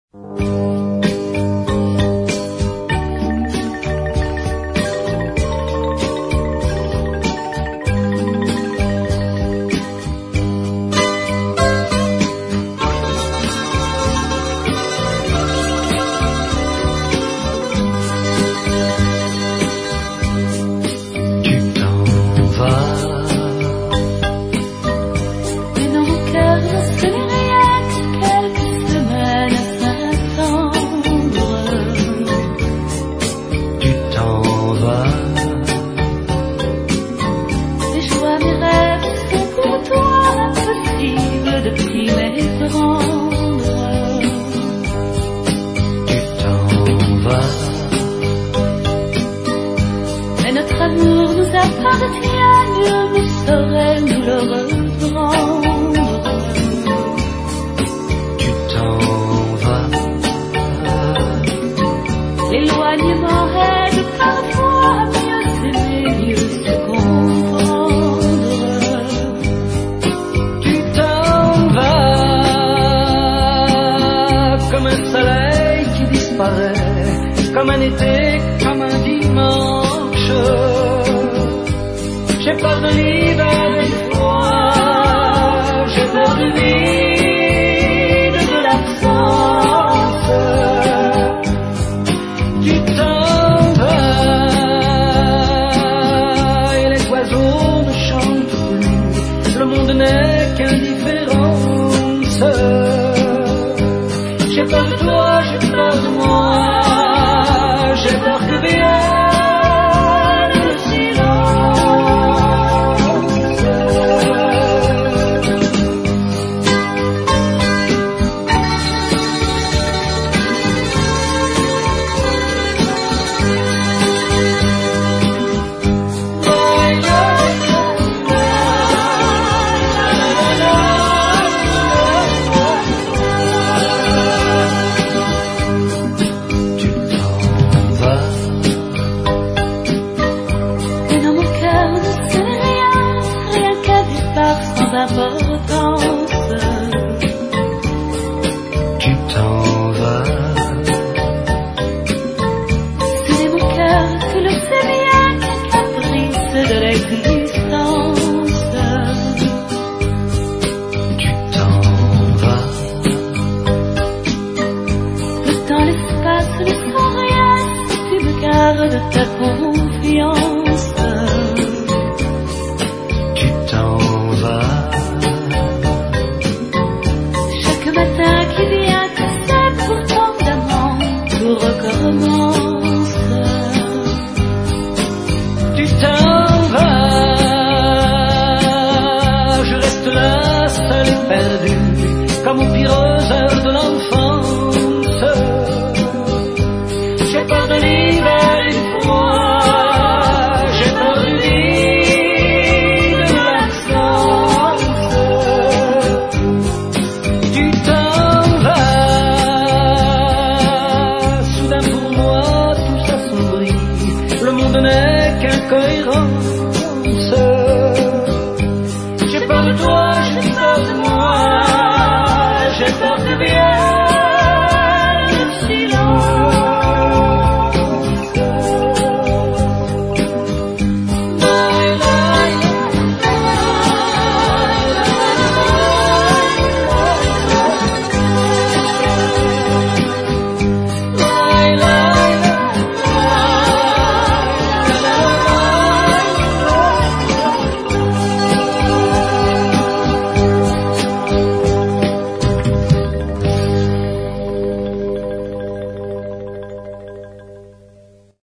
Comme un été, comme un dimanche. J'ai peur de l'hiver et du froid, j'ai peur du vide, de l'absence. Tu t'en vas et les oiseaux ne chantent plus. Le monde n'est qu'indifférence. J'ai peur de toi, j'ai peur de moi. J'ai peur que vienne le silence. Tu t'en vas. Ce n'est mon cœur que le sait bien, qu'un caprice de l'existence. Tu t'en vas. Le temps, l'espace ne sont rien si tu me gardes ta confiance. Tu t'en vas. Qui vient, tu sais, pourtant d'amant, tout recommence. Tu t'en vas, je reste là, seul et perdu, comme aux pires heures de l'enfance.